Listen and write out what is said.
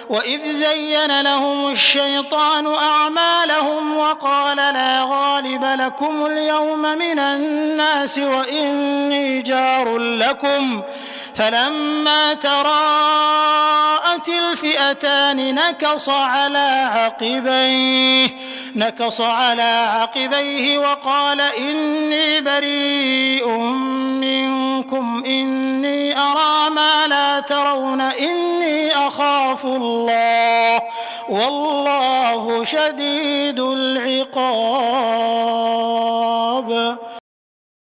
وإذ زين لهم الشيطان أعمالهم وقال لا غالب لكم اليوم من الناس وإني جار لكم فلما تراءت الفئتان نكص على عقبيه وقال إني بريء منكم إني أرى ما لا ترون إني أخاف الله والله شديد العقاب.